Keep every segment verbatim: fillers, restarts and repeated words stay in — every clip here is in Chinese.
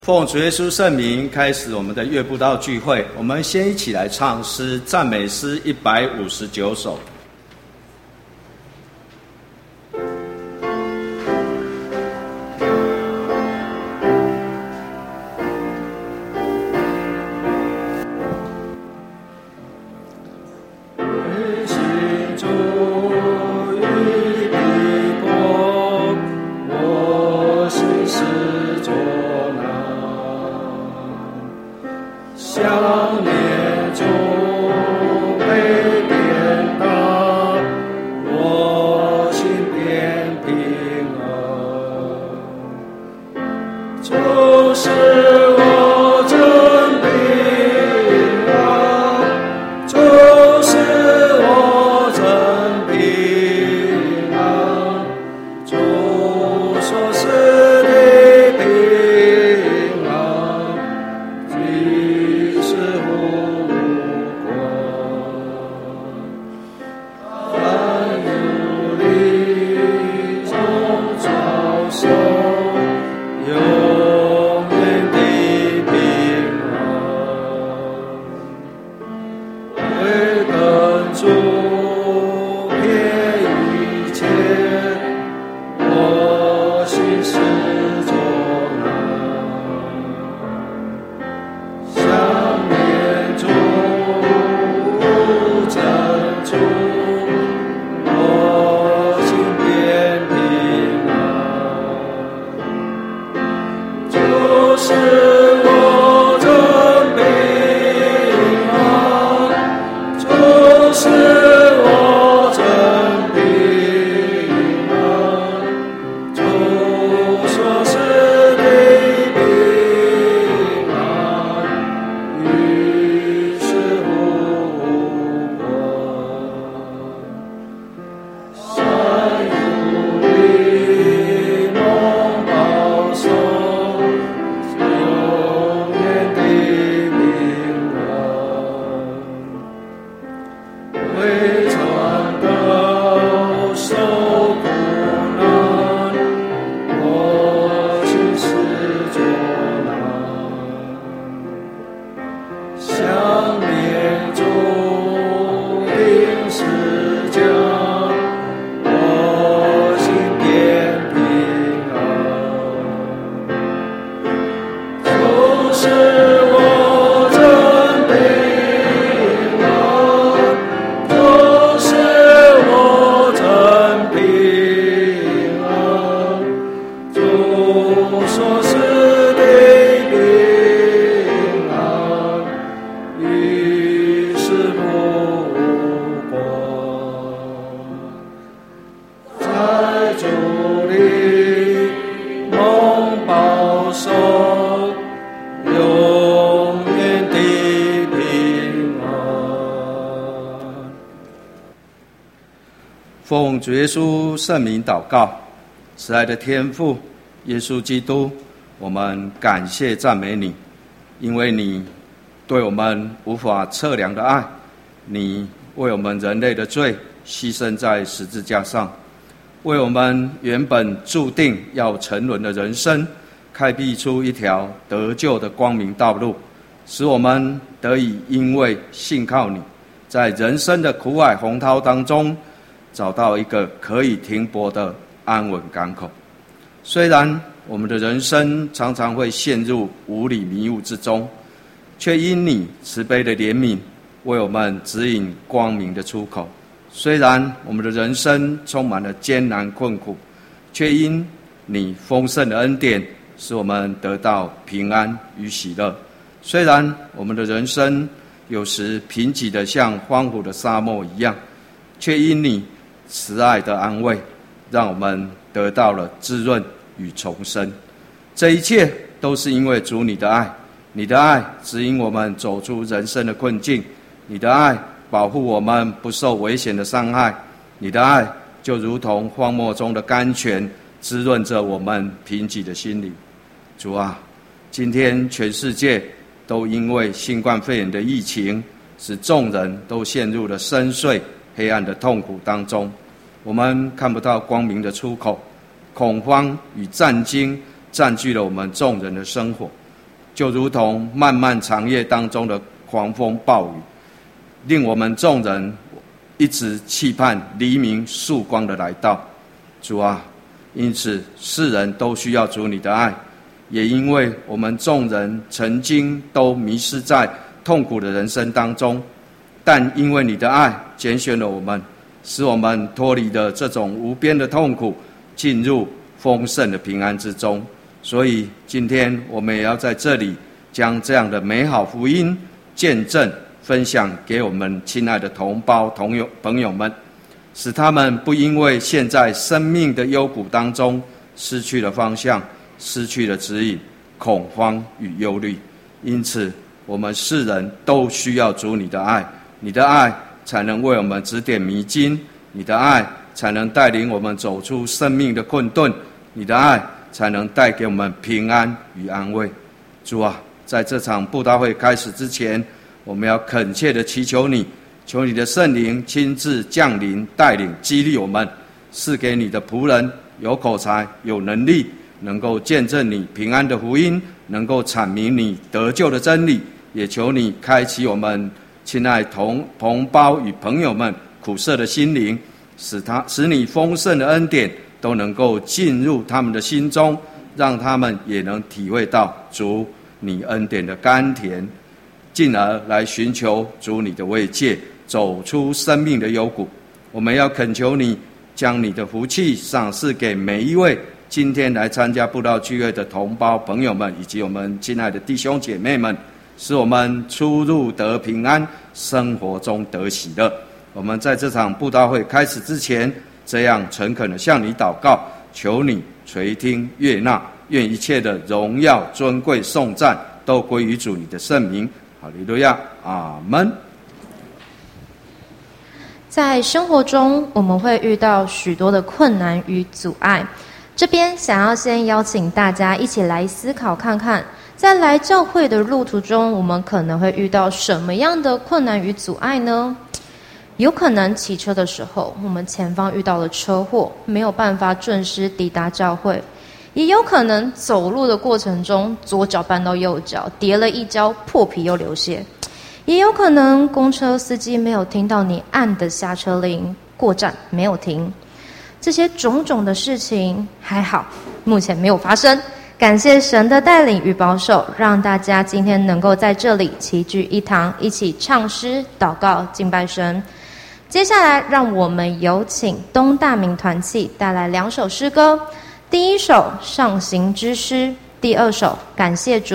奉主耶稣圣名开始我们的月布道聚会，我们先一起来唱诗赞美诗一百五十九首。奉主耶稣圣名祷告，慈爱的天父耶稣基督，我们感谢赞美你，因为你对我们无法测量的爱，你为我们人类的罪牺牲在十字架上，为我们原本注定要沉沦的人生开辟出一条得救的光明道路，使我们得以因为信靠你，在人生的苦海洪涛当中找到一个可以停泊的安稳港口。虽然我们的人生常常会陷入无理迷雾之中，却因你慈悲的怜悯为我们指引光明的出口。虽然我们的人生充满了艰难困苦，却因你丰盛的恩典使我们得到平安与喜乐。虽然我们的人生有时贫瘠的像荒芜的沙漠一样，却因你慈爱的安慰，让我们得到了滋润与重生。这一切都是因为主你的爱，你的爱指引我们走出人生的困境，你的爱保护我们不受危险的伤害，你的爱就如同荒漠中的甘泉，滋润着我们贫瘠的心灵。主啊，今天全世界都因为新冠肺炎的疫情，使众人都陷入了深邃黑暗的痛苦当中，我们看不到光明的出口，恐慌与战惊占据了我们众人的生活。 就如同漫漫长夜当中的狂风暴雨，令我们众人一直期盼黎明曙光的来到。主啊，因此世人都需要主你的爱，也因为我们众人曾经都迷失在痛苦的人生当中，但因为你的爱拣选了我们，使我们脱离了这种无边的痛苦，进入丰盛的平安之中。所以今天我们也要在这里将这样的美好福音见证分享给我们亲爱的同胞同友朋友们，使他们不因为现在生命的幽谷当中失去了方向，失去了指引，恐慌与忧虑。因此我们世人都需要主你的爱，你的爱才能为我们指点迷津，你的爱才能带领我们走出生命的困顿，你的爱才能带给我们平安与安慰。主啊，在这场布道会开始之前，我们要恳切的祈求你，求你的圣灵亲自降临，带领激励我们，赐给你的仆人有口才有能力，能够见证你平安的福音，能够阐明你得救的真理。也求你开启我们亲爱同同胞与朋友们苦涩的心灵，使他使你丰盛的恩典都能够进入他们的心中，让他们也能体会到主你恩典的甘甜，进而来寻求主你的慰藉，走出生命的幽谷。我们要恳求你将你的福气赏赐给每一位今天来参加布道聚会的同胞朋友们，以及我们亲爱的弟兄姐妹们，使我们出入得平安，生活中得喜乐。我们在这场布道会开始之前，这样诚恳的向你祷告，求你垂听悦纳，愿一切的荣耀尊贵颂赞都归于主你的圣名。哈利路亚，阿们。 在生活中，我们会遇到许多的困难与阻碍。这边想要先邀请大家一起来思考看看，在来教会的路途中，我们可能会遇到什么样的困难与阻碍呢？有可能骑车的时候，我们前方遇到了车祸，没有办法准时抵达教会；也有可能走路的过程中，左脚绊到右脚，跌了一跤，破皮又流血；也有可能公车司机没有听到你按的下车铃，过站没有停。这些种种的事情还好，目前没有发生。感谢神的带领与保守，让大家今天能够在这里齐聚一堂，一起唱诗、祷告、敬拜神。接下来，让我们有请东大明团契带来两首诗歌，第一首《上行之诗》，第二首《感谢主》。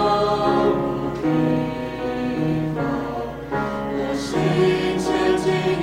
心前进。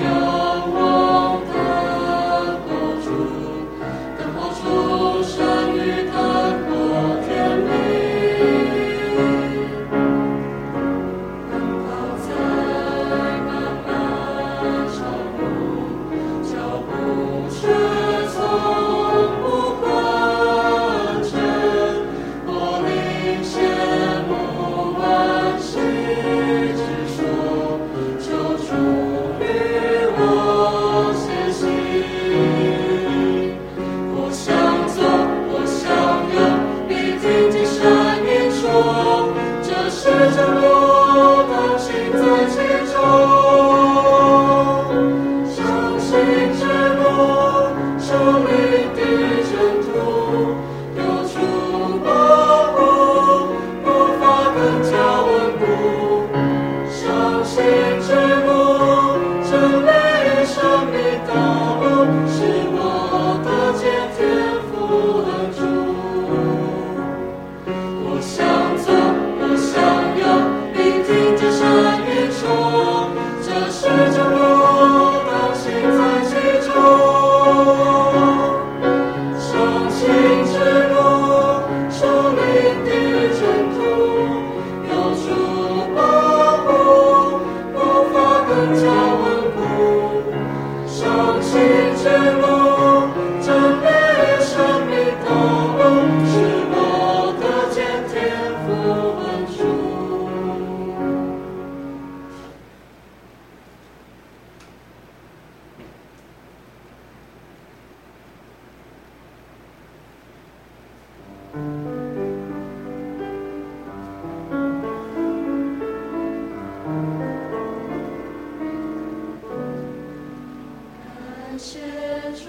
谢主，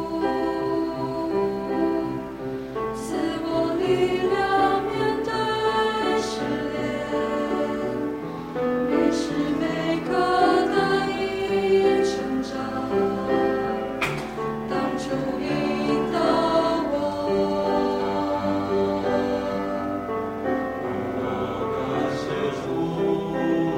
赐我力量面对试炼，每时每刻得以成长，当主引导我。 我感谢主，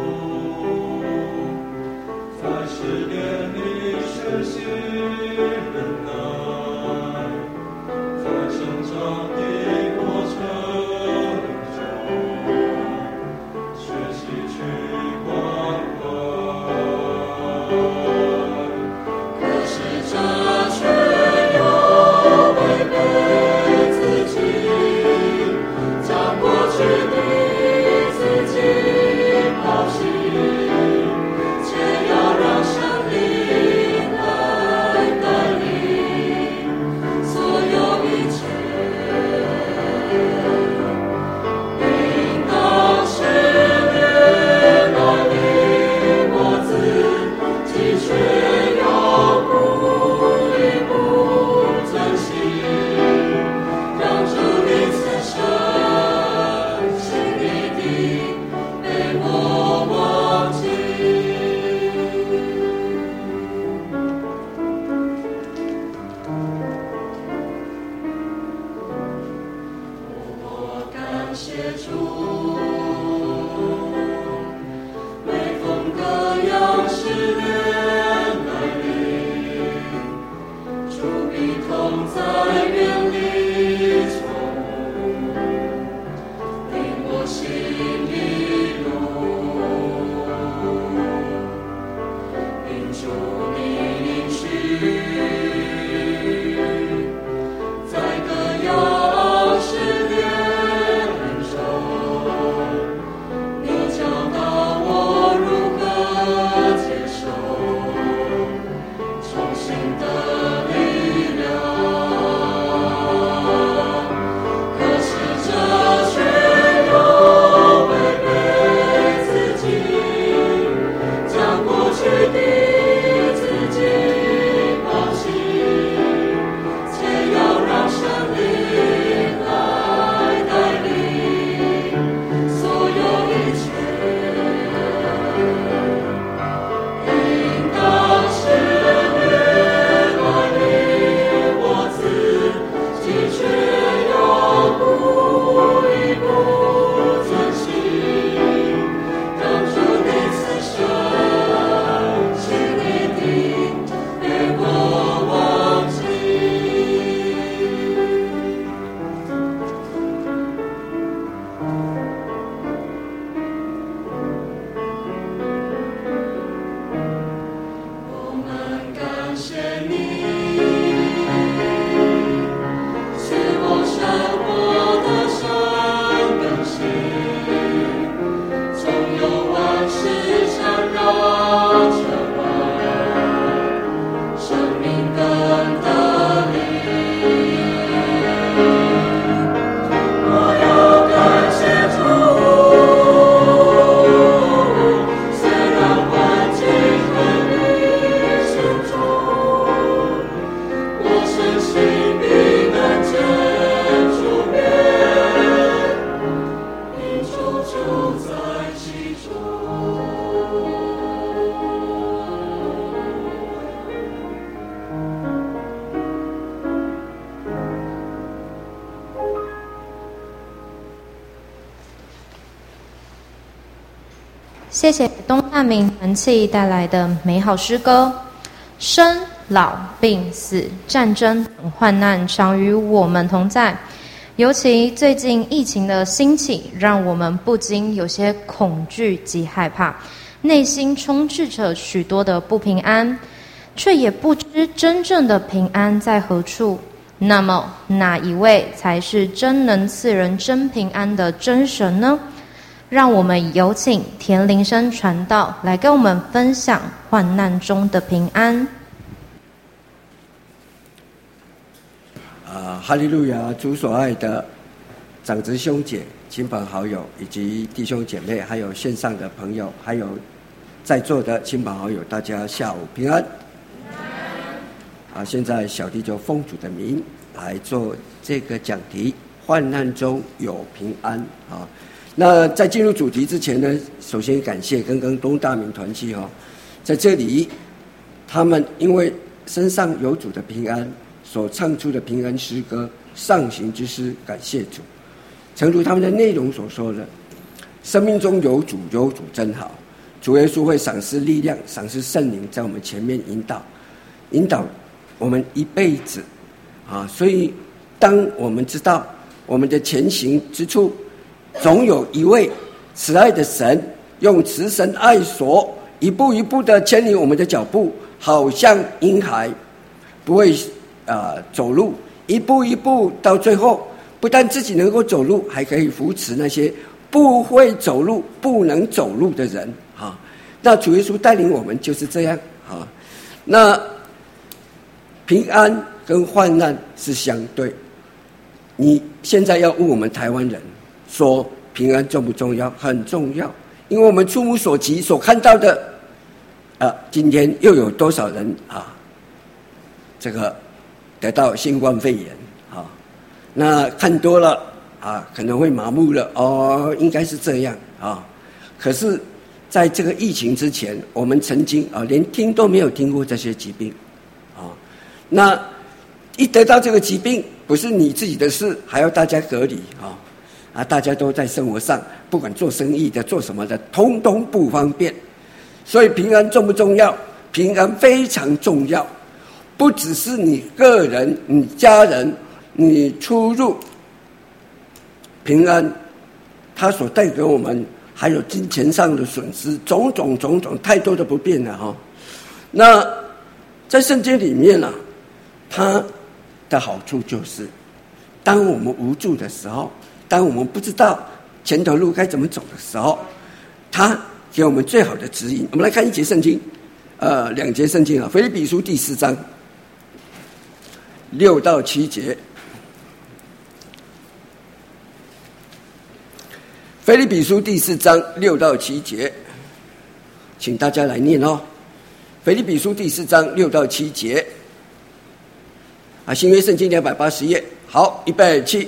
在试炼里学习忍耐，在成长的过程中，学习去关怀。 可是这却又违背自己，将过去的自己抛弃，却要让生命来带领所有一切。应当试炼来临我自己，却要不一不珍惜，让主的慈神心里的被我忘记。我感谢主，每逢各样试炼来临，主必同在远离从，领我心的路，因主你应许，在各样试炼中，你教导我如何接受重新的力量。可是这却又违背自己，将过去的自己抛弃，且要让生命来带领所有一切。应当试炼来临我自己，却又不一不珍惜，让主的慈神心里的被我忘记。我们感谢你，赐我生活的生更新，总有万事缠绕着我，生命更得力。我要感谢主，虽然环境很逆境中，我深信必能见主面，因主就在其中。 谢谢东汉民团契带来的美好诗歌。生老病死、战争等患难常与我们同在，尤其最近疫情的兴起，让我们不禁有些恐惧及害怕，内心充斥着许多的不平安，却也不知真正的平安在何处。那么，哪一位才是真能赐人真平安的真神呢？让我们有请田林生传道来跟我们分享患难中的平安。 啊，哈利路亚！主所爱的长子兄姐、亲朋好友以及弟兄姐妹，还有线上的朋友，还有在座的亲朋好友，大家下午平安。 啊，现在小弟就奉主的名来做这个讲题，患难中有平安啊。那在进入主题之前呢，首先感谢刚刚东大明团契哈，在这里他们因为身上有主的平安，所唱出的平安诗歌上行之诗，感谢主。诚如他们的内容所说的，生命中有主，有主真好。主耶稣会赏赐力量，赏赐圣灵在我们前面引导，引导我们一辈子啊。所以当我们知道我们的前行之处总有一位慈爱的神用慈神爱所一步一步的牵引我们的脚步，好像婴孩不会啊、呃、走路，一步一步到最后不但自己能够走路，还可以扶持那些不会走路不能走路的人啊。那主耶稣带领我们就是这样啊。那平安跟患难是相对，你现在要问我们台湾人说平安重不重要？很重要，因为我们触目所及所看到的啊，今天又有多少人啊这个得到新冠肺炎啊？那看多了啊，可能会麻木了哦，应该是这样啊。可是在这个疫情之前，我们曾经啊连听都没有听过这些疾病啊。那一得到这个疾病，不是你自己的事，还要大家隔离啊啊！大家都在生活上，不管做生意的、做什么的，通通不方便。所以平安重不重要？平安非常重要，不只是你个人、你家人、你出入平安，它所带给我们还有金钱上的损失，种种种种太多的不便了哈。那在圣经里面啊，它的好处就是，当我们无助的时候，当我们不知道前头路该怎么走的时候，它给我们最好的指引。我们来看一节圣经，呃，两节圣经啊，腓立比书第四章六到七节。腓立比书第四章六到七节，请大家来念哦。腓立比书第四章六到七节，啊，新约圣经两百八十页。好，预备起。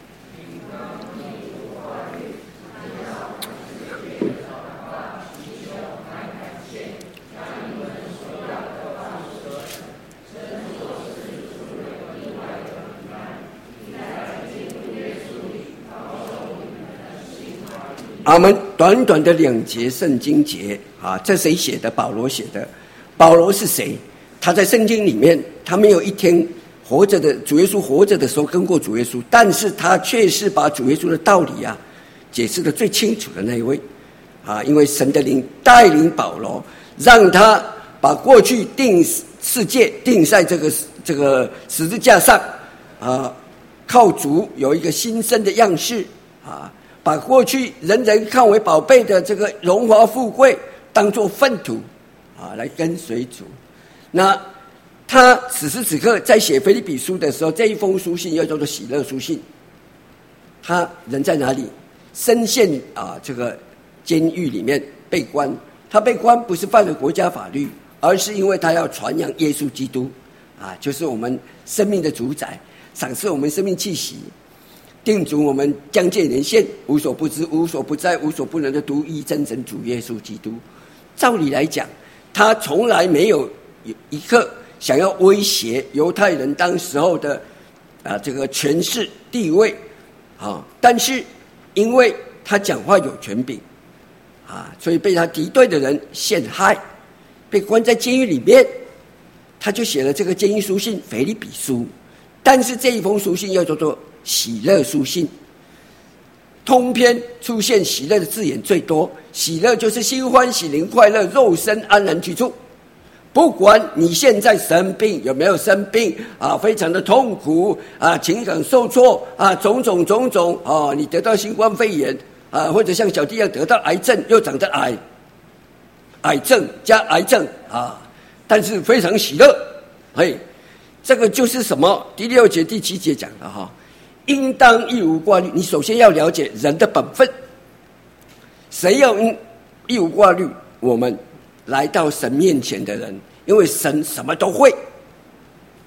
啊，我们短短的两节圣经节啊，这谁写的？保罗写的。保罗是谁？他在圣经里面，他没有一天活着的主耶稣活着的时候跟过主耶稣，但是他却是把主耶稣的道理啊解释的最清楚的那一位啊，因为神的灵带领保罗，让他把过去定世界定在这个这个十字架上啊，靠主有一个新生的样式啊。把过去人人看为宝贝的这个荣华富贵当作粪土啊，来跟随主。那他此时此刻在写腓立比书的时候，这一封书信又叫做喜乐书信。他人在哪里？深陷啊这个监狱里面被关。他被关不是犯了国家法律，而是因为他要传扬耶稣基督啊，就是我们生命的主宰，赏赐我们生命气息。定主我们将界连线，无所不知、无所不在、无所不能的独一真神主耶稣基督。照理来讲，他从来没有一刻想要威胁犹太人当时候的啊这个权势地位啊，但是因为他讲话有权柄啊，所以被他敌对的人陷害，被关在监狱里面，他就写了这个监狱书信《腓立比书》。但是这一封书信又叫做喜乐书信，通篇出现喜乐的字眼最多。喜乐就是心欢喜灵快乐，肉身安然居住。不管你现在生病有没有生病啊，非常的痛苦啊，情感受挫啊，种种种种啊，你得到新冠肺炎啊，或者像小弟一样得到癌症，又长得癌，癌症加癌症啊，但是非常喜乐。嘿，这个就是什么？第六节、第七节讲的哈。应当义无挂虑，你首先要了解人的本分。谁要义无挂虑？我们来到神面前的人，因为神什么都会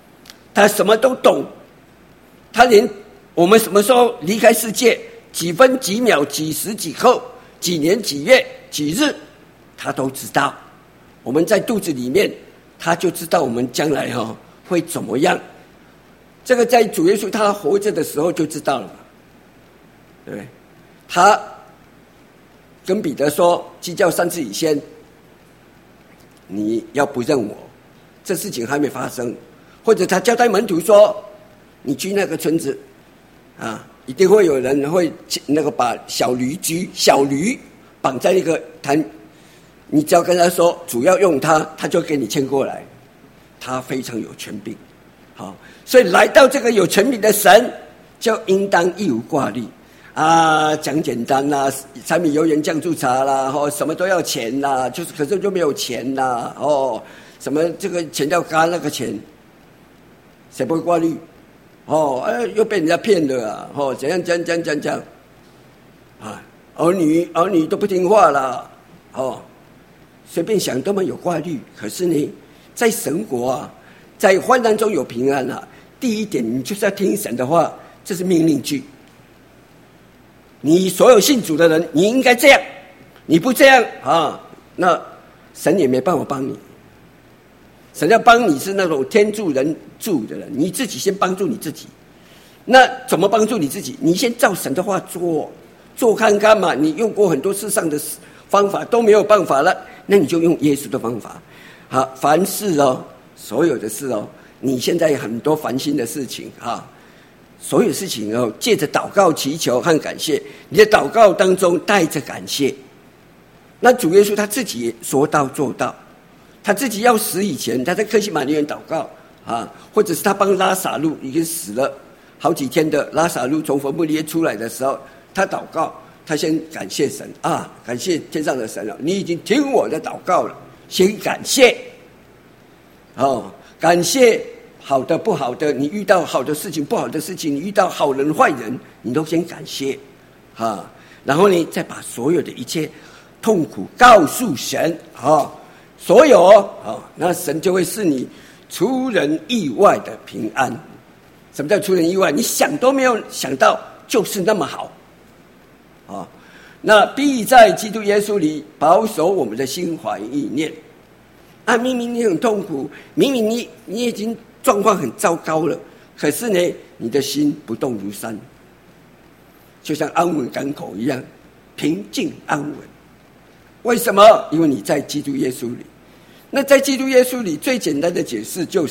他什么都懂，他连我们什么时候离开世界，几分几秒几时几刻几年几月几日，他都知道。我们在肚子里面，他就知道我们将来哈、哦、会怎么样。这个在主耶稣他活着的时候就知道了，对不对？他跟彼得说：“鸡叫三次以先，你要不认我，这事情还没发生。”或者他交代门徒说：“你去那个村子，啊，一定会有人会那个把小驴驹小驴绑在一个坛。”你只要跟他说主要用它，他就给你牵过来。他非常有权柄，好，所以来到这个有权柄的神，就应当一无挂虑啊，讲简单啦，柴米油盐酱醋茶啦，哦，什么都要钱啦，就是可是就没有钱啦，哦，什么这个钱要干那个钱，谁不会挂虑？哦，哎，又被人家骗了啊，哦，怎样怎样怎样怎样怎样啊，儿女儿女都不听话啦，哦。随便想都没有挂虑，可是呢，在神国啊，在患难中有平安啊。第一点，你就是要听神的话，这是命令句。你所有信主的人，你应该这样，你不这样啊，那神也没办法帮你。神要帮你是那种天助人助的人，你自己先帮助你自己。那怎么帮助你自己？你先照神的话做，做看看嘛。你用过很多世上的方法都没有办法了，那你就用耶稣的方法。好，凡事哦，所有的事哦，你现在有很多烦心的事情哈，所有事情哦，借着祷告祈求和感谢，你的祷告当中带着感谢。那主耶稣他自己说到做到，他自己要死以前，他在客西马尼园祷告啊，或者是他帮拉撒路已经死了好几天的拉撒路从坟墓里出来的时候，他祷告。他先感谢神啊，感谢天上的神了，你已经听我的祷告了，先感谢。哦，感谢好的不好的，你遇到好的事情不好的事情，你遇到好人坏人，你都先感谢啊，然后呢，再把所有的一切痛苦告诉神啊，所有啊，那神就会是你出人意外的平安。什么叫出人意外？你想都没有想到，就是那么好。啊，那必在基督耶稣里保守我们的心怀意念。啊，明明你很痛苦，明明你你已经状况很糟糕了，可是呢，你的心不动如山，就像安稳港口一样，平静安稳。为什么？因为你在基督耶稣里。那在基督耶稣里，最简单的解释就是，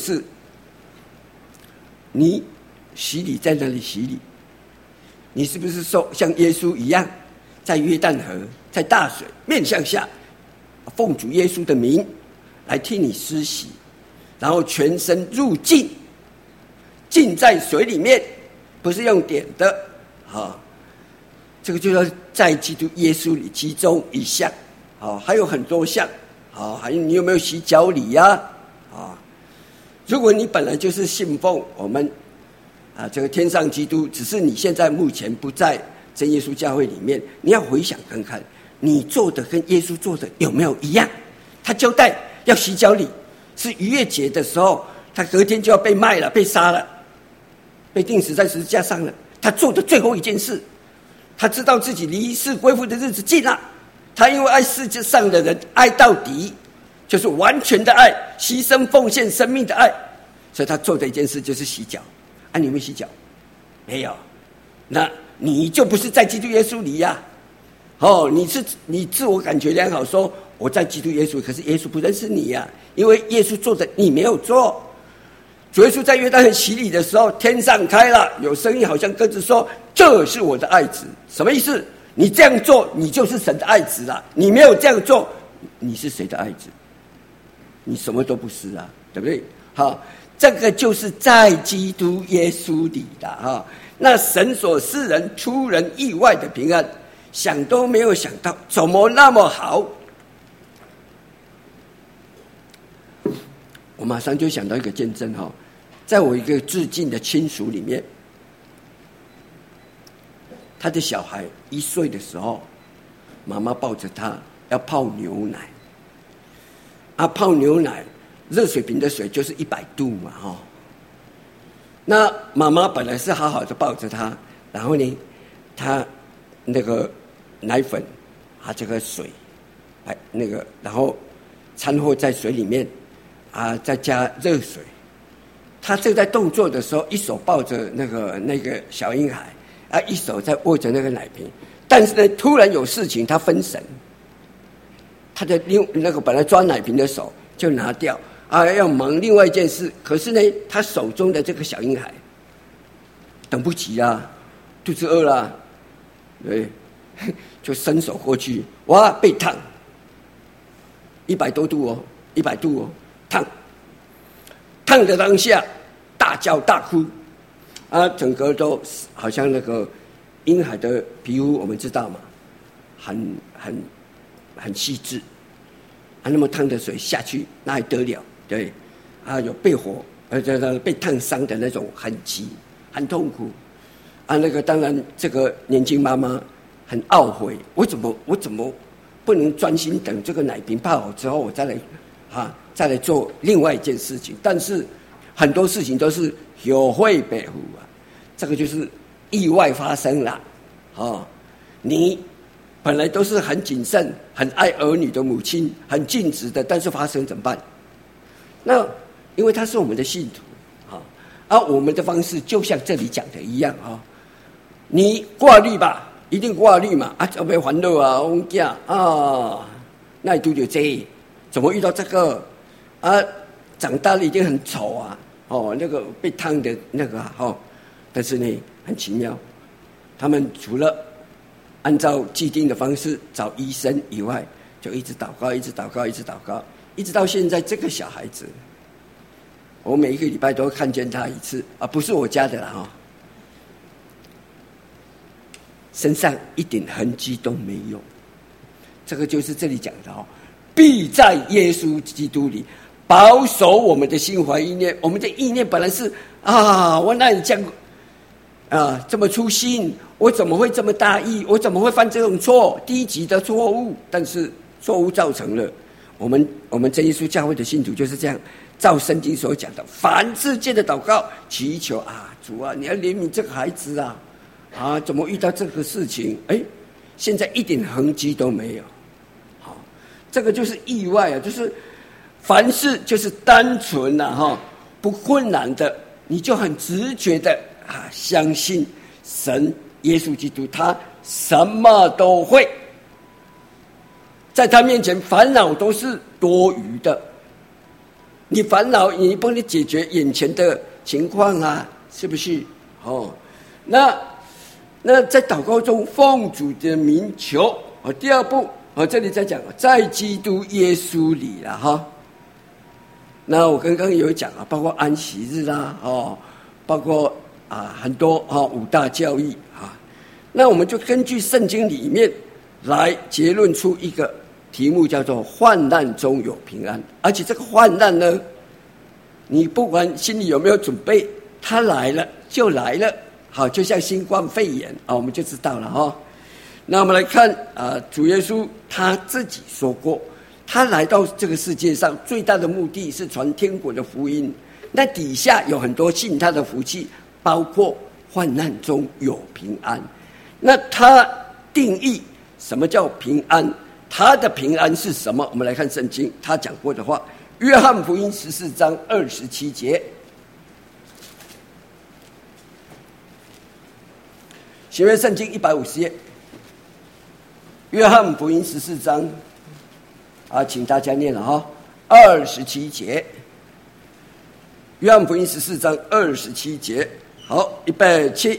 你洗礼在那里洗礼。你是不是受像耶稣一样，在约旦河，在大水面向下，奉主耶稣的名来替你施洗，然后全身入浸，浸在水里面，不是用点的啊，这个就要在基督耶稣里其中一项啊，还有很多项啊，还有你有没有洗脚礼呀？啊，如果你本来就是信奉我们。啊，这个天上基督，只是你现在目前不在真耶稣教会里面，你要回想看看，你做的跟耶稣做的有没有一样？他交代要洗脚礼，是逾越节的时候，他隔天就要被卖了，被杀了，被钉死在十字架上了。他做的最后一件事，他知道自己离世归父的日子近了，他因为爱世界上的人，爱到底，就是完全的爱，牺牲奉献生命的爱，所以他做的一件事就是洗脚。啊，你有没有洗脚？没有，那你就不是在基督耶稣里呀、啊。哦，你是你自我感觉良好，说我在基督耶稣，可是耶稣不认识你呀、啊，因为耶稣做的你没有做。主耶稣在约旦河洗礼的时候，天上开了，有声音好像鸽子说：“这是我的爱子。”什么意思？你这样做，你就是神的爱子了；你没有这样做，你是谁的爱子？你什么都不是啊，对不对？好。这个就是在基督耶稣里的哈，那神所赐人出人意外的平安，想都没有想到，怎么那么好？我马上就想到一个见证哈，在我一个至近的亲属里面，他的小孩一岁的时候，妈妈抱着他要泡牛奶，啊，泡牛奶。热水瓶的水就是一百度嘛，哈， 那妈妈本来是好好的抱着他，然后呢，他那个奶粉啊，这个水，哎，那个然后掺和在水里面啊，再加热水。他正在动作的时候，一手抱着那个那个小婴孩，啊，一手在握着那个奶瓶。但是呢，突然有事情，他分神，他的另那个本来抓奶瓶的手就拿掉啊，要忙另外一件事。可是呢，他手中的这个小婴孩等不及啊，肚子饿了，对，就伸手过去，哇，被烫，一百多度哦，一百度哦，烫。烫的当下，大叫大哭，啊，整个都好像那个婴孩的皮肤，我们知道嘛，很很很细致，啊，那么烫的水下去，那还得了？对，啊，有被火，呃，这个被烫伤的那种痕迹，很痛苦，啊，那个当然，这个年轻妈妈很懊悔，我怎么我怎么不能专心等这个奶瓶泡好之后，我再来，啊。再来做另外一件事情，但是很多事情都是有会北湖啊，这个就是意外发生了，哦，你本来都是很谨慎、很爱儿女的母亲，很尽职的，但是发生怎么办？那因为他是我们的信徒啊，而我们的方式就像这里讲的一样啊，你挂虑吧，一定挂虑嘛，啊，要不要还乐啊，我们讲啊，那你都有这，怎么遇到这个？啊，长大了已经很丑啊！哦，那个被烫的那个哦，但是呢，很奇妙，他们除了按照既定的方式找医生以外，就一直祷告，一直祷告，一直祷告，一直到现在。这个小孩子，我每一个礼拜都会看见他一次啊，不是我家的啦哈、哦，身上一点痕迹都没有。这个就是这里讲的哦，必在耶稣基督里。保守我们的心怀意念，我们的意念本来是啊，我哪里这样啊这么粗心，我怎么会这么大意，我怎么会犯这种错，低级的错误？但是错误造成了我们我们真耶稣教会的信徒就是这样，照圣经所讲的，凡世界的祷告祈求啊，主啊，你要怜悯这个孩子啊，啊，怎么遇到这个事情？哎，现在一点痕迹都没有，好，这个就是意外啊，就是。凡事就是单纯呐、啊、哈，不困难的，你就很直觉的啊，相信神耶稣基督，他什么都会，在他面前烦恼都是多余的。你烦恼，你帮你解决眼前的情况啊，是不是？哦，那那在祷告中奉主的名求。哦，第二步，哦，这里在讲在基督耶稣里了哈。那我刚刚有讲啊，包括安息日啦，哦，包括啊很多啊五大教义啊，那我们就根据圣经里面来结论出一个题目，叫做患难中有平安。而且这个患难呢，你不管心里有没有准备，它来了就来了，好，就像新冠肺炎啊，我们就知道了哈、哦。那我们来看啊，主耶稣他自己说过。他来到这个世界上最大的目的是传天国的福音，那底下有很多信他的福气，包括患难中有平安。那他定义什么叫平安，他的平安是什么？我们来看圣经他讲过的话，约翰福音十四章二十七节，新约圣经一百五十页，约翰福音十四章啊，请大家念了哈，二十七节，约翰福音十四章二十七节，好，预备起。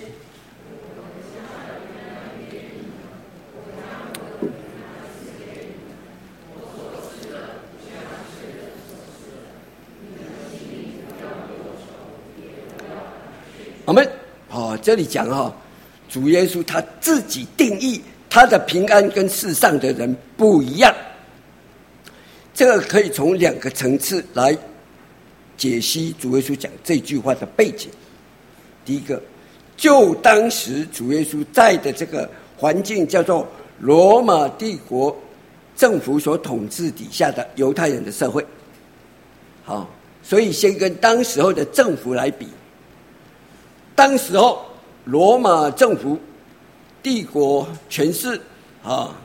我们哦，这里讲哈、哦，主耶稣他自己定义他的平安跟世上的人不一样。这个可以从两个层次来解析主耶稣讲这句话的背景。第一个，就当时主耶稣在的这个环境叫做罗马帝国政府所统治底下的犹太人的社会。好，所以先跟当时候的政府来比。 当时候罗马政府帝国权势啊，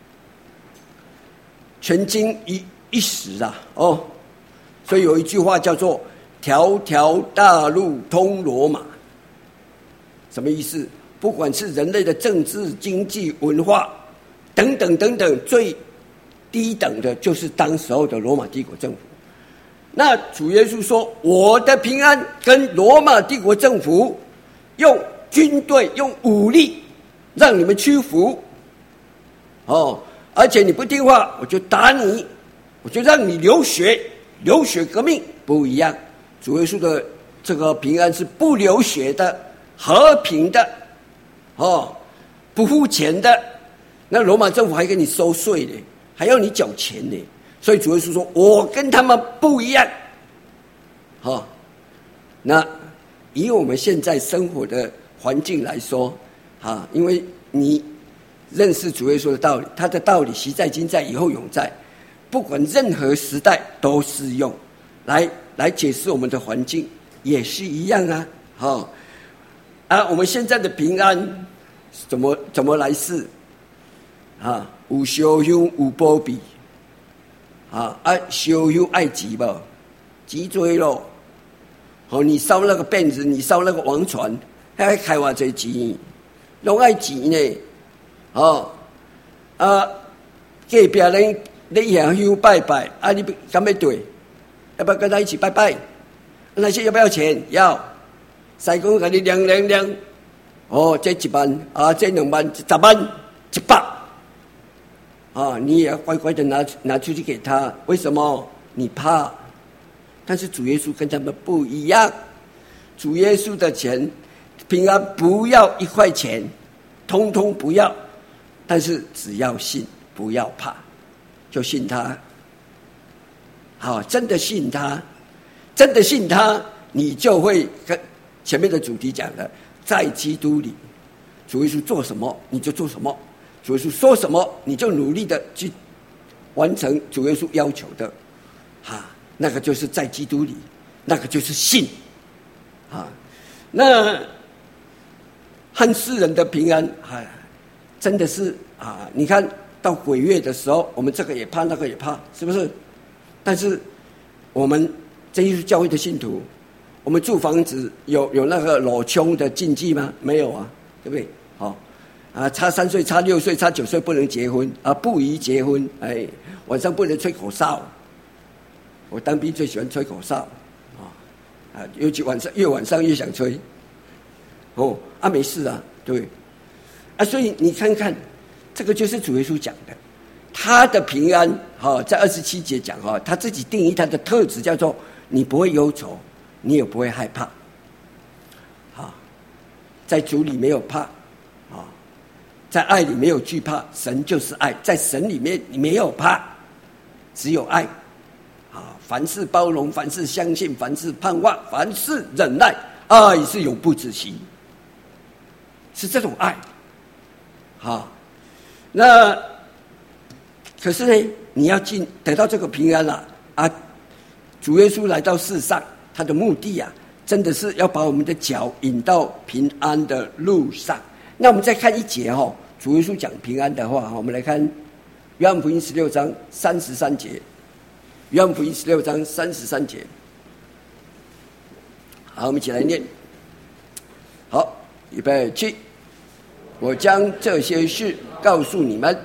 全经一一时啊，哦，所以有一句话叫做“条条大路通罗马”，什么意思？不管是人类的政治、经济、文化等等等等，最低等的就是当时候的罗马帝国政府。那主耶稣说：“我的平安跟罗马帝国政府用军队、用武力让你们屈服，哦，而且你不听话，我就打你，我就让你流血，流血革命不一样。主耶稣的这个平安是不流血的、和平的，哦，不付钱的。那罗马政府还给你收税呢，还要你缴钱呢。所以主耶稣说：我跟他们不一样。哦，那以我们现在生活的环境来说，啊，因为你认识主耶稣的道理，他的道理昔在、今在、以后永在，不管任何时代都适用，来来解释我们的环境也是一样啊。好，啊，我们现在的平安怎么怎么来试？啊，有烧香有保庇，啊啊，烧香爱钱吧，钱多咯。好，你烧那个辫子，你烧那个王船，还开偌济钱，拢爱钱呢。哦，啊，隔壁人咧香香拜拜，啊，你敢要对？要不要跟他一起拜拜？那些要不要钱？要。师公给你量量量，哦，这一万啊，这两万，十万，一百。啊，你也要乖乖的拿拿出去给他，为什么？你怕。但是主耶稣跟他们不一样，主耶稣的钱平安不要一块钱，通通不要，但是只要信，不要怕，就信他。好，真的信他，真的信他，你就会跟前面的主题讲的，在基督里，主耶稣做什么你就做什么，主耶稣说什么你就努力的去完成主耶稣要求的，哈。那个就是在基督里，那个就是信，啊，那和世人的平安，哎，真的是啊！你看到鬼月的时候，我们这个也怕，那个也怕，是不是？但是我们真耶稣教会的信徒，我们住房子有有那个裸胸的禁忌吗？没有啊，对不对？好，啊，差三岁、差六岁、差九岁不能结婚啊，不宜结婚，哎，晚上不能吹口哨。我当兵最喜欢吹口哨，啊啊，尤其晚上越晚上越想吹，哦啊没事啊，对，啊所以你看看，这个就是主耶稣讲的，他的平安，哈、哦，在二十七节讲哈、哦，他自己定义他的特质叫做你不会忧愁，你也不会害怕，啊，在主里没有怕，啊，在爱里没有惧怕，神就是爱，在神里面你没有怕，只有爱。啊，凡事包容，凡事相信，凡事盼望，凡事忍耐，爱是永不止息，是这种爱。好，那可是呢，你要进得到这个平安了啊！主耶稣来到世上，他的目的啊，真的是要把我们的脚引到平安的路上。那我们再看一节哈、哦，主耶稣讲平安的话，我们来看约翰福音十六章三十三节。约翰福音十六章三十三节，好，我们一起来念。好，预备起，我将这些事告诉你们，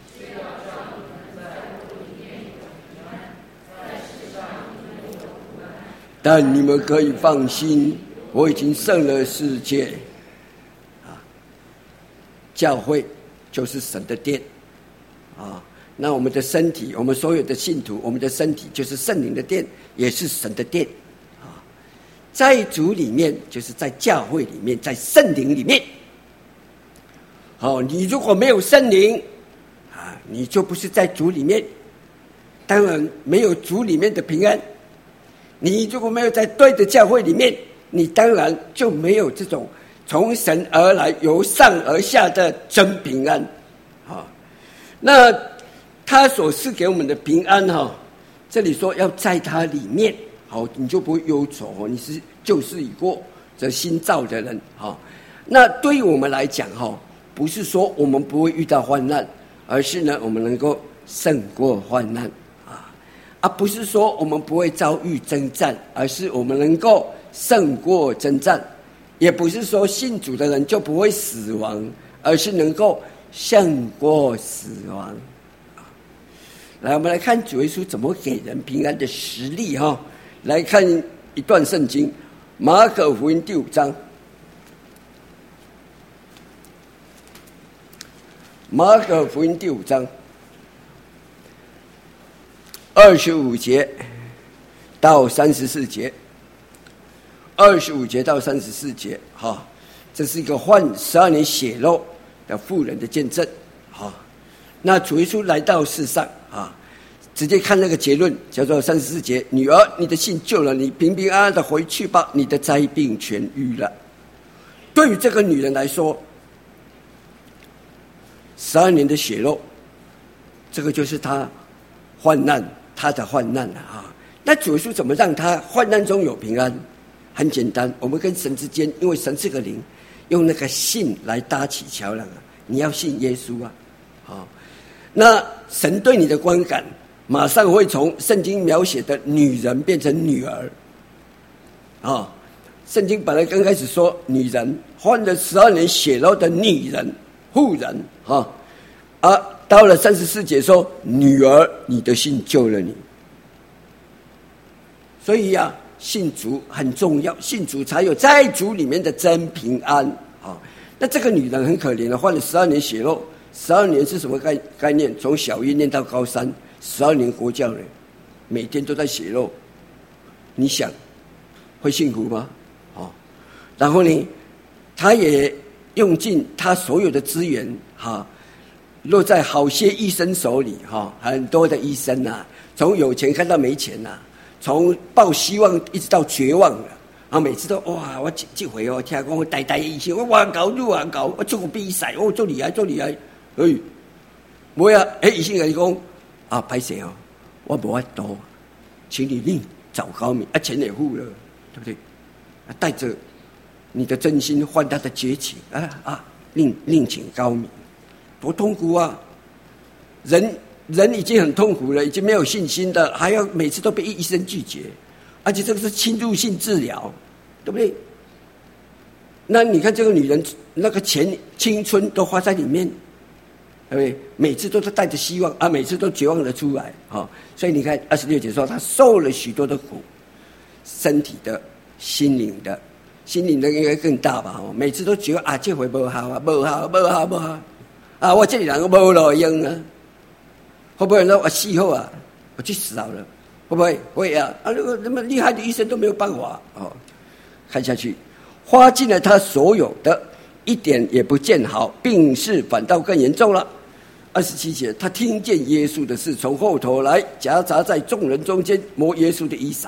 但你们可以放心，我已经胜了世界。啊，教会就是神的殿，啊。那我们的身体，我们所有的信徒，我们的身体就是圣灵的殿，也是神的殿啊。在主里面，就是在教会里面，在圣灵里面。好，你如果没有圣灵啊，你就不是在主里面，当然没有主里面的平安。你如果没有在对的教会里面，你当然就没有这种从神而来、由上而下的真平安啊。那他所赐给我们的平安哈，这里说要在他里面，好，你就不会忧愁，你是旧事已过， 这新造的人哈。那对于我们来讲哈，不是说我们不会遇到患难，而是呢我们能够胜过患难啊，而不是说我们不会遭遇征战，而是我们能够胜过征战。也不是说信主的人就不会死亡，而是能够胜过死亡。来，我们来看主耶稣怎么给人平安的实例哈。来看一段圣经，马可福音第五章，马可福音第五章二十五节到三十四节。二十五节到三十四节，哈，这是一个患十二年血肉的妇人的见证，哈。那主耶稣来到世上，啊，直接看那个结论，叫做三十四节：女儿，你的信救了你，平平安安的回去吧，你的灾病痊愈了。对于这个女人来说，十二年的血肉，这个就是她患难，她的患难了啊。那主耶稣怎么让她患难中有平安？很简单，我们跟神之间，因为神是个灵，用那个信来搭起桥梁啊。你要信耶稣啊，好，那神对你的观感，马上会从圣经描写的女人变成女儿啊。圣经本来刚开始说女人，患了十二年血肉的女人妇人啊，啊，到了三十四节说女儿，你的信救了你。所以呀、啊。信主很重要，信主才有在主里面的真平安啊。那这个女人很可怜了，患了十二年血肉。十二年是什么概概念？从小一念到高三，十二年国教呢，每天都在血肉。你想会幸福吗？啊，然后呢，他也用尽他所有的资源哈，落在好些医生手里哈，很多的医生啊，从有钱看到没钱呐、啊。从抱希望一直到绝望了，啊！每次都哇，我这这回哦，听讲我呆呆医生，我哇搞又哇搞，我做个比赛，我做厉害做厉害，哎，没啊！哎，医生跟你讲啊，拍谁哦？我没法度，请你另找高明啊，钱也付了，对不对？啊，带着你的真心换他的绝情啊啊，另另请高明，多痛苦啊！人。人已经很痛苦了，已经没有信心的，还要每次都被医生拒绝，而且这个是侵入性治疗，对不对？那你看这个女人，那个钱、青春都花在里面，对不对？每次都是带着希望啊，每次都绝望的出来啊、哦。所以你看二十六节说，她受了许多的苦，身体的、心灵的，心灵的应该更大吧？哦，每次都觉得啊，这回不好啊，不好，不好，不好啊，我这里人都没路用啊。会不会说我死后啊，我去死好了？会不会？会啊！啊，那个那么厉害的医生都没有办法哦。看下去，花尽了他所有的，一点也不见好，病势反倒更严重了。二十七节，他听见耶稣的事，从后头来，夹杂在众人中间，摸耶稣的衣裳。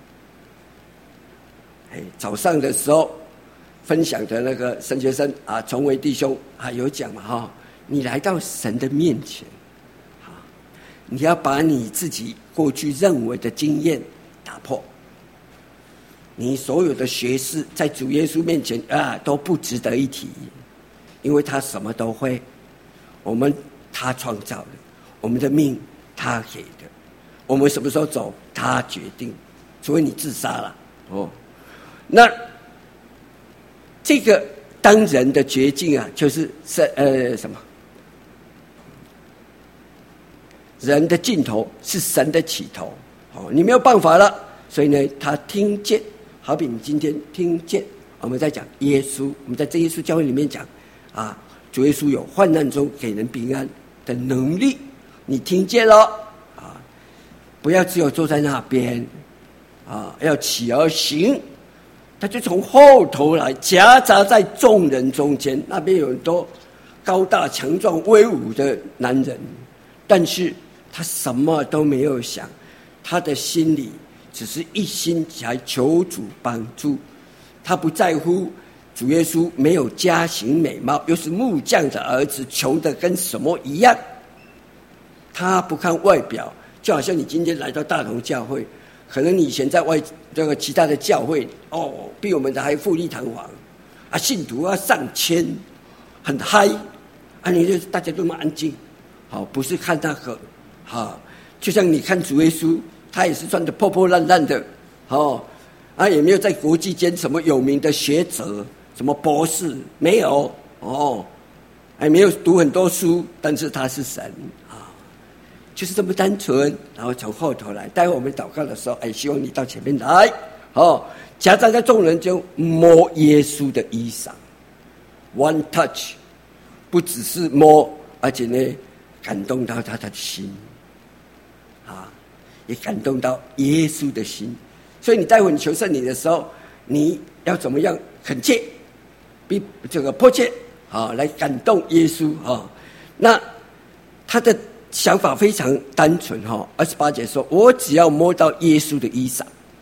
哎，早上的时候分享的那个神学生啊，崇维弟兄啊有讲嘛哈、哦，你来到神的面前。你要把你自己过去认为的经验打破，你所有的学识在主耶稣面前啊都不值得一提，因为他什么都会，我们他创造的，我们的命他给的，我们什么时候走他决定，除非你自杀了哦。那这个当人的绝境啊，就是是呃什么？人的尽头是神的起头，哦，你没有办法了，所以呢，他听见，好比你今天听见，我们在讲耶稣，我们在这耶稣教会里面讲，啊，主耶稣有患难中给人平安的能力，你听见了，啊，不要只有坐在那边，啊，要起而行，他就从后头来，夹杂在众人中间，那边有很多高大强壮威武的男人，但是他什么都没有想，他的心里只是一心来求主帮助，他不在乎主耶稣没有家型美貌，又是木匠的儿子，穷的跟什么一样。他不看外表，就好像你今天来到大同教会， 可能你以前在外这个其他的教会哦，比我们的还富丽堂皇啊，信徒啊上千，很嗨啊，你就大家都那么安静，好，不是看那个，好，就像你看主耶稣，他也是穿得破破烂烂的，哦，啊，也没有在国际间什么有名的学者，什么博士，没有哦，还没有读很多书，但是他是神啊。就是这么单纯，然后从后头来。待会我们祷告的时候，哎，希望你到前面来，哦，夹杂在众人中摸耶稣的衣裳 ，one touch， 不只是摸，而且呢，感动到他的心，啊，也感动到耶稣的心。所以你待会你求圣灵的时候，你要怎么样恳切，比这个迫切，啊，来感动耶稣啊。那他的想法非常单纯哈，二十八节说：“我只要摸到耶稣的衣裳，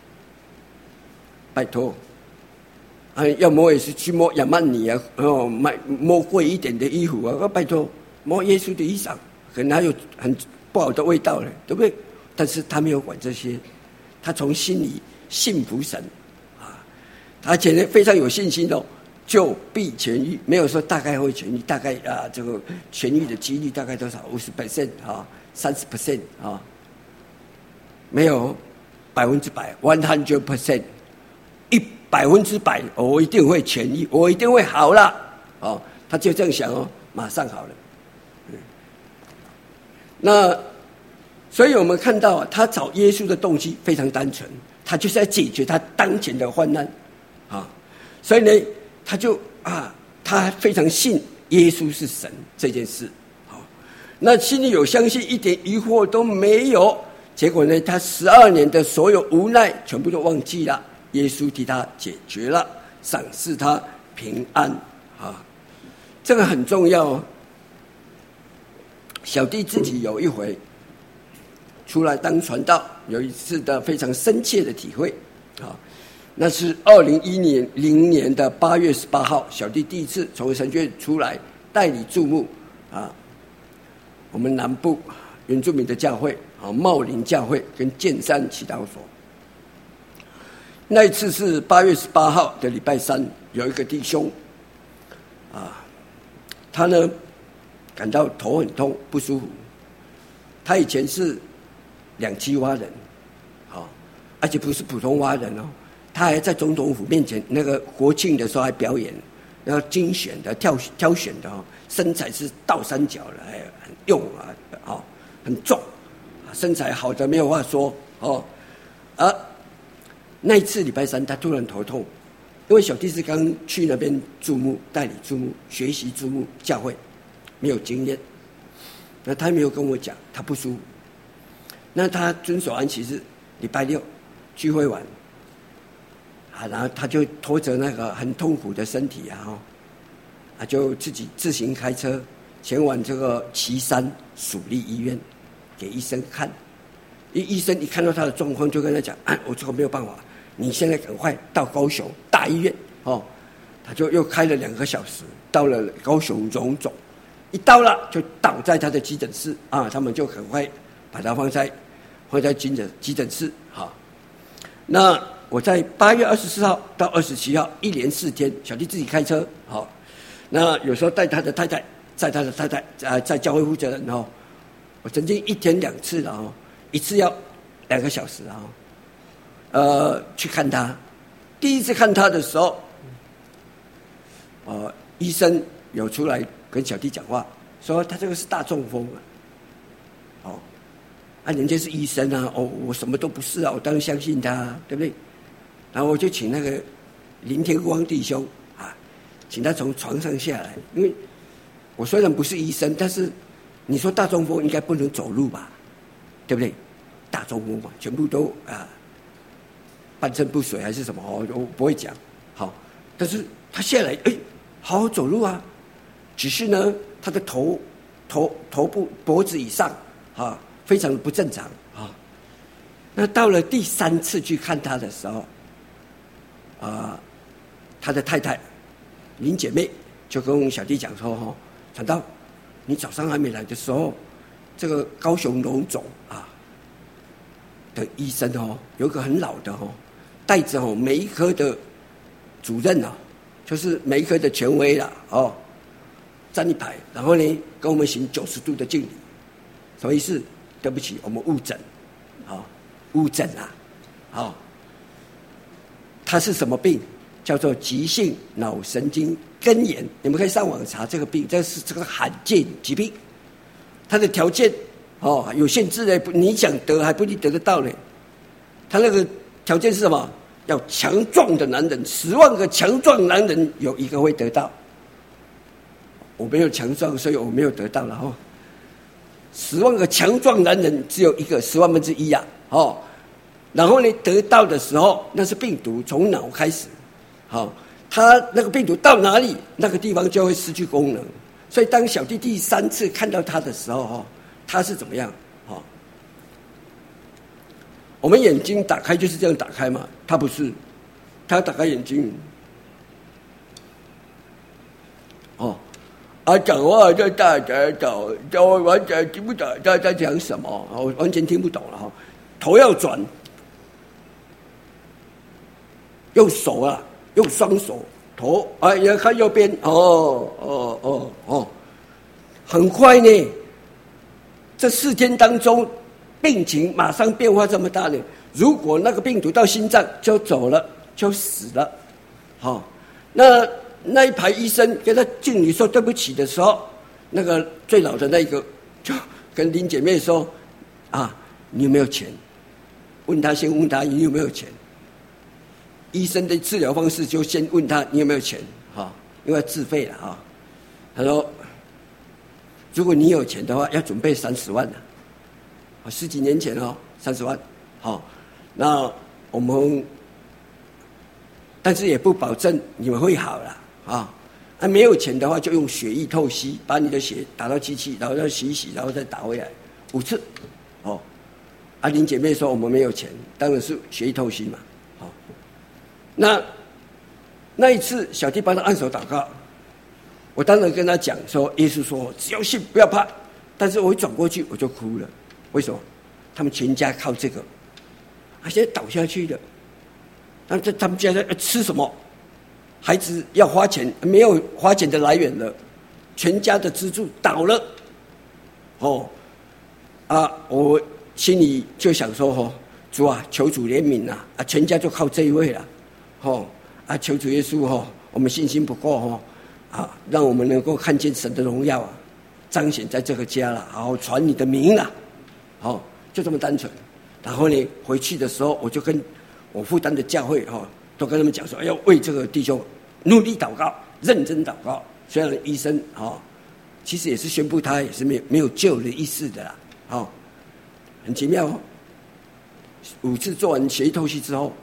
拜托，啊，要摸也是去摸亚曼尼啊，哦，买摸贵一点的衣服啊，拜托，摸耶稣的衣裳，可能还有很不好的味道了，对不对？但是他没有管这些，他从心里信服神啊，而且呢非常有信心哦。”就必痊愈，没有说大概会痊愈，大概啊，这个痊愈的几率大概多少？五十 percent 啊，三十 percent 啊，没有百分之百 ，one hundred percent， 一百分之百，我一定会痊愈，我一定会好了，哦，他就这样想哦，马上好了。嗯，那所以我们看到他找耶稣的动机非常单纯，他就是在解决他当前的患难啊，所以呢。他就啊，他非常信耶稣是神这件事，好，那心里有相信，一点疑惑都没有。结果呢，他十二年的所有无奈全部都忘记了，耶稣替他解决了，赏赐他平安啊，这个很重要哦。小弟自己有一回出来当传道，有一次的非常深切的体会啊。那是二零一零年的八月十八号，小弟第一次从神学院出来代理注目啊，我们南部原住民的教会啊，茂林教会跟剑山祈祷所。那一次是八月十八号的礼拜三，有一个弟兄啊，他呢感到头很痛不舒服，他以前是两栖蛙人，好，而且不是普通蛙人哦。他还在总统府面前，那个国庆的时候还表演，然后精选的、挑挑选的哦，身材是倒三角的，还很用啊，哦，很重，身材好的没有话说哦。而那一次礼拜三，他突然头痛，因为小弟是刚去那边注目、代理注目、学习注目教会，没有经验，那他没有跟我讲他不舒服。那他遵守安息日，礼拜六聚会完。啊，然后他就拖着那个很痛苦的身体啊，啊，就自己自行开车前往这个旗山属立医院给医生看。医医生一看到他的状况，就跟他讲：“啊，我这个没有办法，你现在赶快到高雄大医院哦。”他就又开了两个小时，到了高雄荣总，一到了就倒在他的急诊室啊，他们就很快把他放在放在急诊急诊室哈。那我在八月二十四号到二十七号一连四天，小弟自己开车，好，那有时候带他的太太，载他的太太，呃，在教会负责人哦。我曾经一天两次了哦，一次要两个小时啊，呃，去看他。第一次看他的时候，呃，医生有出来跟小弟讲话，说他这个是大中风啊，哦，啊，人家是医生啊，哦，我什么都不是啊，我当然相信他啊，对不对？然后我就请那个林天光弟兄啊，请他从床上下来，因为我虽然不是医生，但是你说大中风应该不能走路吧，对不对？大中风嘛，全部都啊半身不遂还是什么，我我不会讲。好，但是他下来，哎，好好走路啊，只是呢，他的头头头部脖子以上啊，非常不正常啊。那到了第三次去看他的时候。啊，他的太太林姐妹就跟小弟讲说：“哈，传道，你早上还没来的时候，这个高雄荣总啊， 的医生哦，有一个很老的哦，带着哦每一科的主任啊，就是每一科的权威啦哦，站一排，然后呢跟我们行九十度的敬礼，什么意思？对不起，我们误诊，好、哦，误诊啊，好、哦，他是什么病？叫做急性脑神经根炎，你们可以上网查这个病，这是这个罕见疾病，它的条件哦有限制的，你想得还不一定得得到呢。他那个条件是什么？要强壮的男人，十万个强壮男人有一个会得到。我没有强壮，所以我没有得到了哦。十万个强壮男人只有一个，十万分之一呀、啊，哦。然后呢，得到的时候那是病毒从脑开始。好，他那个病毒到哪里，那个地方就会失去功能。所以当小弟第三次看到他的时候，哈，他是怎么样？哈，我们眼睛打开就是这样打开嘛，他不是，他打开眼睛，哦，啊，讲话就大家懂，就完全听不懂他在讲什么，我完全听不懂了哈，头要转，用手啊。用双手头啊，也看右边，哦哦哦哦，很快呢。这四天当中，病情马上变化这么大呢。如果那个病毒到心脏，就走了，就死了。好、哦，那那一排医生跟他敬礼说对不起的时候，那个最老的那一个就跟林姐妹说：“啊，你有没有钱？”问他先问他你有没有钱。医生的治疗方式就先问他你有没有钱，哈，因为要自费了哈。他说，如果你有钱的话，要准备三十万了。十几年前哦，三十万，好，那我们，但是也不保证你们会好了啊。啊，没有钱的话，就用血液透析，把你的血打到机器，然后再洗一洗，然后再打回来五次，哦。啊，林姐妹说我们没有钱，当然是血液透析嘛。那那一次，小弟帮他按手祷告，我当然跟他讲说，耶稣说只要信不要怕。但是我一转过去我就哭了，为什么？他们全家靠这个，啊，现在倒下去了。那这他们家在吃什么？孩子要花钱，没有花钱的来源了，全家的支柱倒了。哦，啊，我心里就想说，哦，主啊，求主怜悯啊，啊，全家就靠这一位了。哦啊，求主耶稣哦，我们信心不够哦，啊，让我们能够看见神的荣耀啊，彰显在这个家了，然后传你的名了，哦，就这么单纯。然后呢，回去的时候我就跟我负担的教会哦，都跟他们讲说，要为这个弟兄努力祷告，认真祷告。虽然医生哦，其实也是宣布他也是没有没有救的意思的啦，哦，很奇妙哦。五次做完血液透析之后。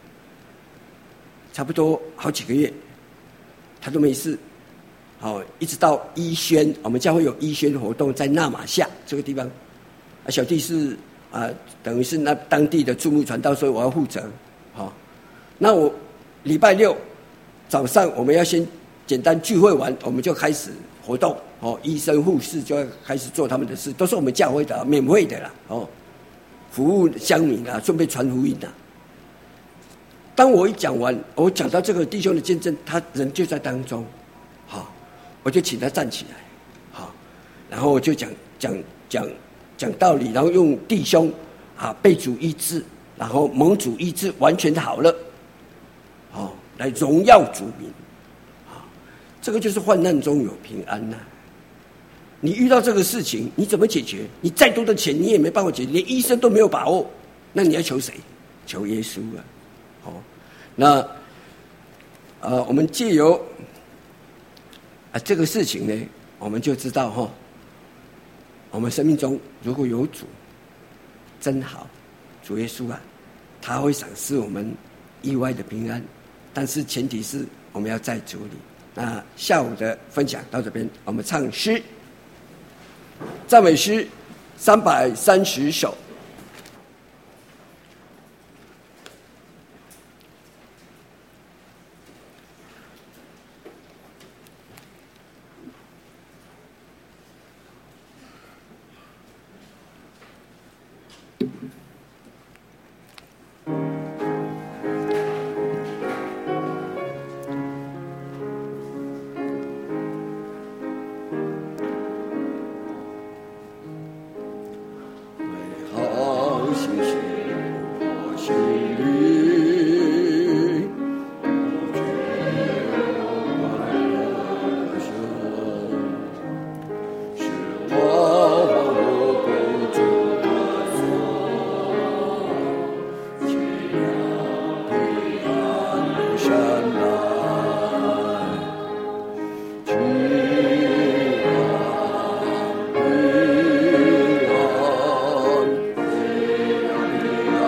差不多好几个月，他都没事。好，一直到医宣，我们教会有医宣活动，在纳马夏这个地方。啊，小弟是啊，等于是那当地的注目传道，所以我要负责。好，那我礼拜六早上我们要先简单聚会完，我们就开始活动。哦，医生护士就要开始做他们的事，都是我们教会的，免费的啦。哦，服务乡民啊，顺便传福音啊。当我一讲完，我讲到这个弟兄的见证，他人就在当中，好，我就请他站起来，好，然后我就讲讲讲讲道理，然后用弟兄啊被主医治，然后蒙主医治，完全好了，好，来荣耀主名，好，这个就是患难中有平安呐、啊。你遇到这个事情，你怎么解决？你再多的钱，你也没办法解决，连医生都没有把握，那你要求谁？求耶稣啊！哦，那呃，我们借由啊这个事情呢，我们就知道哈、哦，我们生命中如果有主，真好，主耶稣啊，他会赏赐我们意外的平安，但是前提是我们要在主里。那下午的分享到这边，我们唱诗，赞美诗三百三十首。 神来，主啊，平安，平安，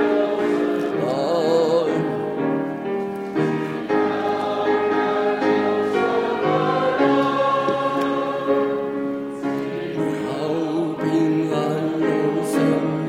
好平安有神来。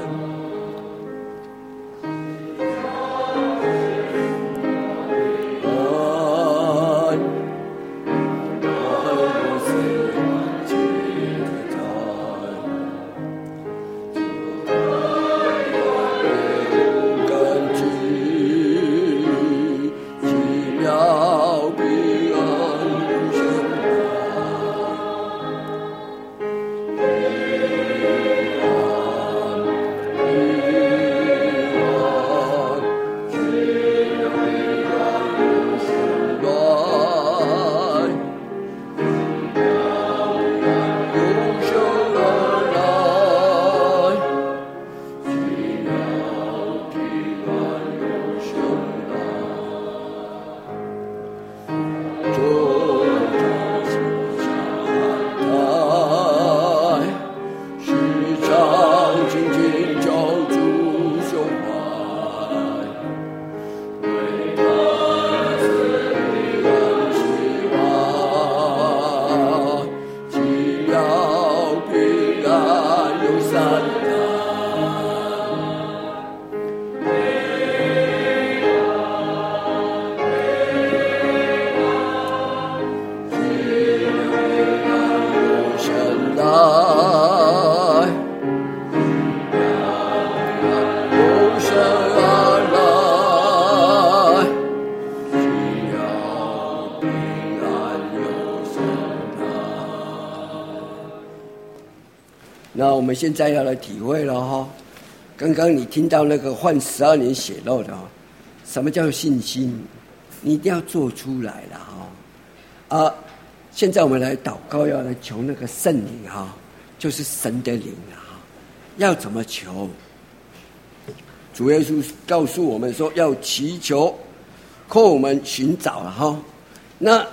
那我们现在要来体会了哈，刚刚你听到那个换十二年血肉的哈，什么叫信心？你一定要做出来了哈。啊，现在我们来祷告，要来求那个圣灵哈，就是神的灵啊，要怎么求？主耶稣告诉我们说，要祈求，叩我们寻找了哈。那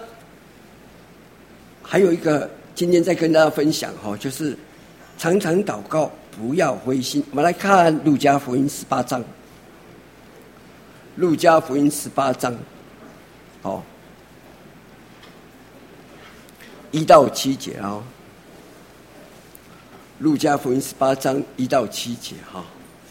还有一个，今天再跟大家分享哈，就是常常祷告，不要灰心。我们来看路加福音十八章，路加福音十八章，好，一到七节啊。路加福音十八章一到七节哈，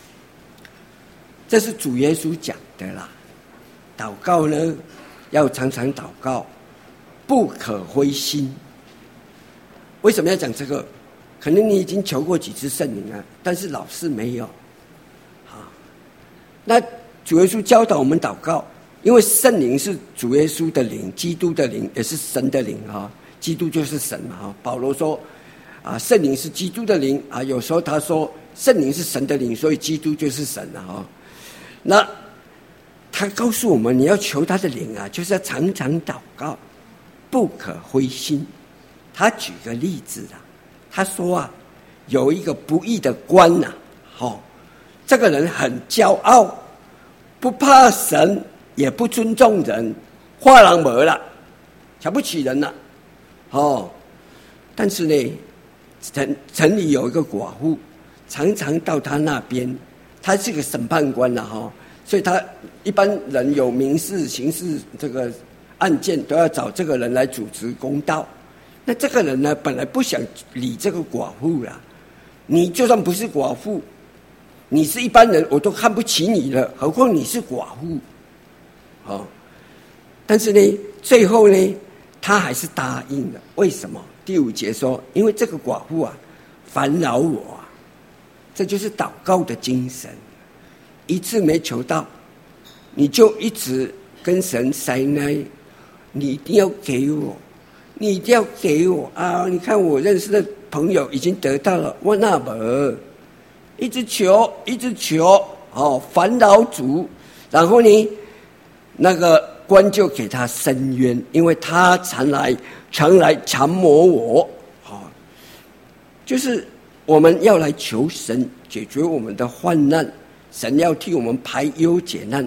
这是主耶稣讲的啦。祷告呢，要常常祷告，不可灰心。为什么要讲这个？可能你已经求过几次圣灵了，但是老是没有。好，那主耶稣教导我们祷告，因为圣灵是主耶稣的灵，基督的灵，也是神的灵哈。基督就是神嘛哈。保罗说啊，圣灵是基督的灵啊。有时候他说圣灵是神的灵，所以基督就是神了哈。那他告诉我们，你要求他的灵啊，就是要常常祷告，不可灰心。他举个例子啊，他说啊，有一个不义的官呐、啊，哦，这个人很骄傲，不怕神，也不尊重人，话人没了，瞧不起人了、啊，哦，但是呢，城城里有一个寡妇，常常到他那边，他是个审判官呐、啊，哈、哦，所以他一般人有民事、刑事这个案件都要找这个人来主持公道。那这个人呢，本来不想理这个寡妇啦。你就算不是寡妇，你是一般人，我都看不起你了，何况你是寡妇，哦。但是呢，最后呢，他还是答应了。为什么？第五节说，因为这个寡妇啊，烦扰我啊，这就是祷告的精神。一次没求到，你就一直跟神塞奶，你一定要给我。你一定要给我啊！你看我认识的朋友已经得到了，我那么一直求，一直求，哦，烦恼主。然后呢，那个官就给他伸冤，因为他常来常来缠磨我，哦，就是我们要来求神解决我们的患难，神要替我们排忧解难，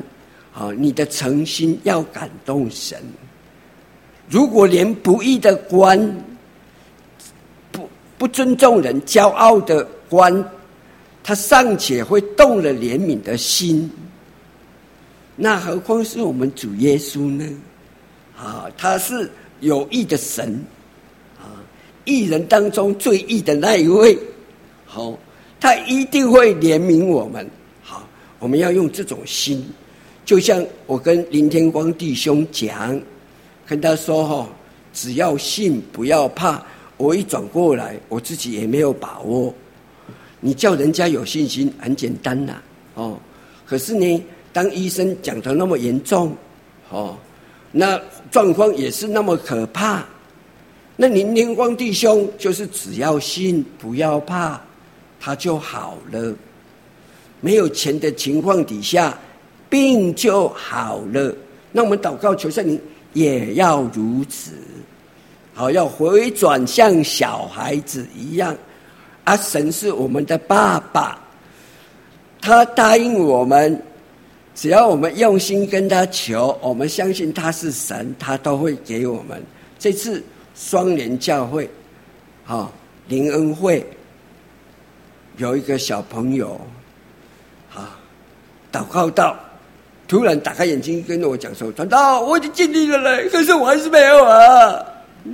好，你的诚心要感动神。如果连不义的官、不不尊重人、骄傲的官，他尚且会动了怜悯的心，那何况是我们主耶稣呢？啊，他是有义的神，啊，义人当中最义的那一位，好，他一定会怜悯我们。好，我们要用这种心，就像我跟林天光弟兄讲，跟他说哈，只要信，不要怕。我一转过来，我自己也没有把握。你叫人家有信心，很简单啦，哦。可是呢，当医生讲得那么严重，哦，那状况也是那么可怕。那林天光弟兄就是只要信，不要怕，他就好了。没有钱的情况底下，病就好了。那我们祷告求圣灵也要如此，好，要回转像小孩子一样。啊，神是我们的爸爸，他答应我们，只要我们用心跟他求，我们相信他是神，他都会给我们。这次双联教会，好、哦，灵恩会有一个小朋友，好，祷告到，突然打开眼睛跟我讲说：“传道，我已经尽力了嘞，可是我还是没有啊。”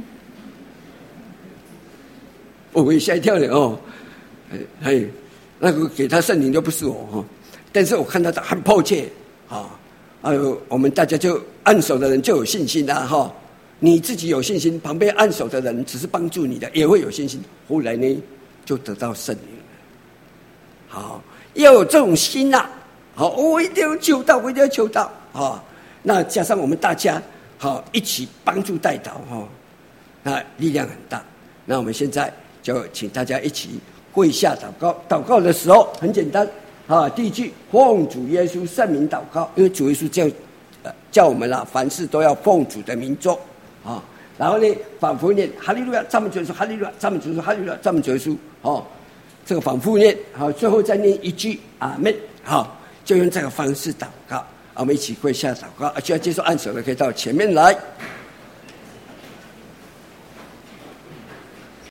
我也吓一跳了哦，哎，那个给他圣灵就不是我哈，但是我看到他很迫切啊，哎呦，我们大家就按手的人就有信心啦哈，你自己有信心，旁边按手的人只是帮助你的，也会有信心。后来呢，就得到圣灵了。好，要有这种心呐、啊，好，我一定要求到，我一定要求到啊。那加上我们大家好一起帮助代祷哈，那力量很大。那我们现在就请大家一起跪下祷告。祷告的时候很简单啊，第一句奉主耶稣圣名祷告，因为主耶稣叫、呃、叫我们啦，凡事都要奉主的名做啊。然后呢，反复念哈利路亚，赞美主耶稣，哈利路亚，赞美主耶稣，哈利路亚，赞美主耶稣。哦，这个反复念好，最后再念一句阿们。好，就用这个方式祷告。我们一起跪下祷告，需要接受按手的可以到前面来。